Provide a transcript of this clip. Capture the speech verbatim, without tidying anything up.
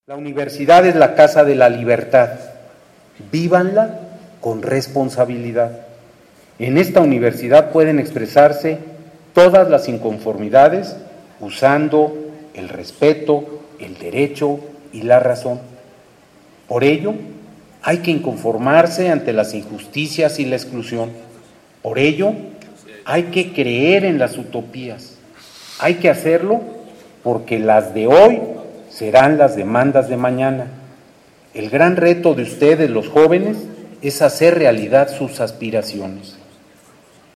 La universidad es la casa de la libertad. Vívanla con responsabilidad. En esta universidad pueden expresarse todas las inconformidades usando el respeto, el derecho y la razón. Por ello, hay que inconformarse ante las injusticias y la exclusión. Por ello, hay que creer en las utopías. Hay que hacerlo porque las de hoy serán las demandas de mañana. El gran reto de ustedes, los jóvenes, es hacer realidad sus aspiraciones.